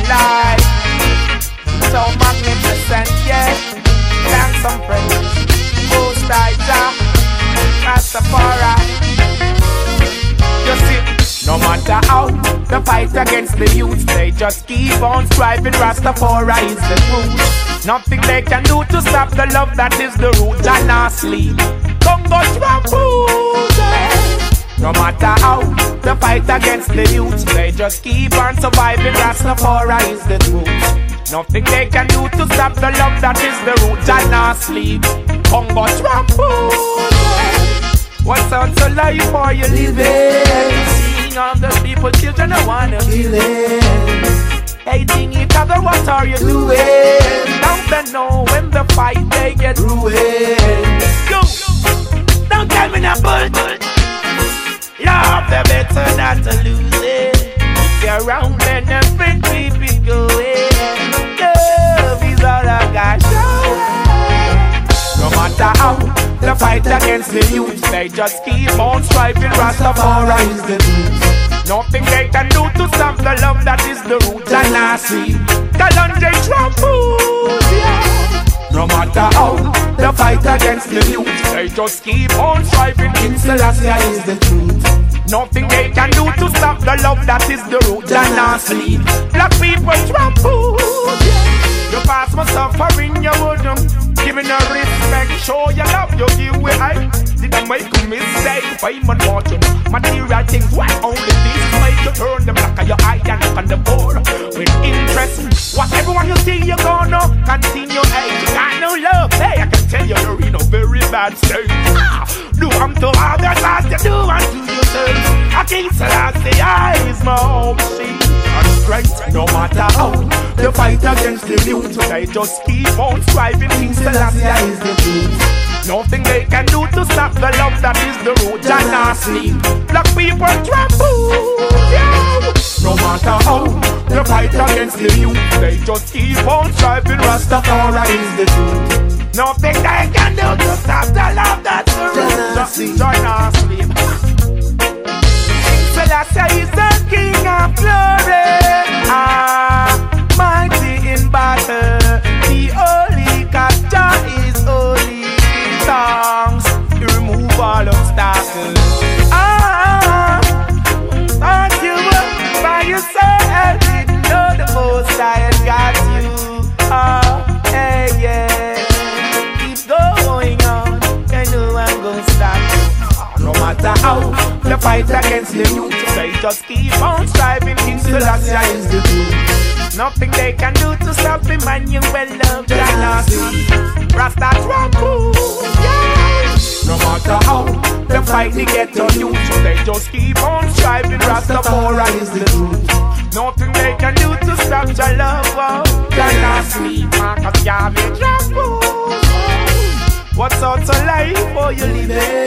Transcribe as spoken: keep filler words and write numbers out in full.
life. So magnificent, yeah. Thanks some friends. Most Ija, Rastafari. You see, no matter how the fight against the youth, they just keep on striving. Rastafari is the truth. Nothing they can do to stop the love that is the root and not sleep. Congo Trampoose. No matter how the fight against the youth, they just keep on surviving. Rastafari is the truth. Nothing they can do to stop the love that is the root and not sleep. Congo Trampoose. What sounds of life are you living? Seeing all the people, children, I wanna kill it. Hating each other, what are you doing? Now they know when the fight they get ruined. Yo, don't tell me that bull. Love the better not to lose it. If you're around then everything keep it going. Love is all I got. No matter how the fight against the youth, they just keep on striving. Rastafari is the truth. Nothing they can do to stop the love that is the root and I see. Kalonji Trampoose, yeah. No matter how the fight against the youth, they just keep on striving. King Selassie is the truth. Nothing they can do to stop the love that is the root and I see. Black people Trampoose, yeah. You pass my suffering, you wouldn't give me no respect. Show your love, you give way. I did I make a mistake? By my fortune, material things. Why only this make you turn the black of your eye and look on the board with interest? What everyone you see, you're gonna continue. Hey, you got no love. Hey, I can tell you, you're in a very bad state. Ah, do unto others as you do unto yourself. I can't say I say I is my home seat. Strength, no matter how the fight against the youth, they just keep on striving. King Selassie is the truth. Nothing they can do to stop the love that is the root and not sleep. Black people Trampoose, yeah. No matter how the fight against the youth, they just keep on striving. Rastafari is the truth. Nothing they can do to stop the love that's the root and not sleep. King Selassie is the king of glory. Ah, mighty in battle, the holy Kaja is holy. Songs to remove all obstacles. Ah, aren't you by yourself? Didn't know the most I had got you. Ah, hey, yeah. Keep going on, I know I'm gonna stop you. No matter how the fight against the youth, they just keep on striving. King Selassie is the truth. Nothing they can do to stop Emmanuel love dynasty. Rasta Trampoose, yeah. No matter how the fight they get on youth, they just keep on striving. Rastafari is the truth. Nothing they can do to stop your love, oh, dynasty. Marcus Garvey Trampoose. What sort of life are you living?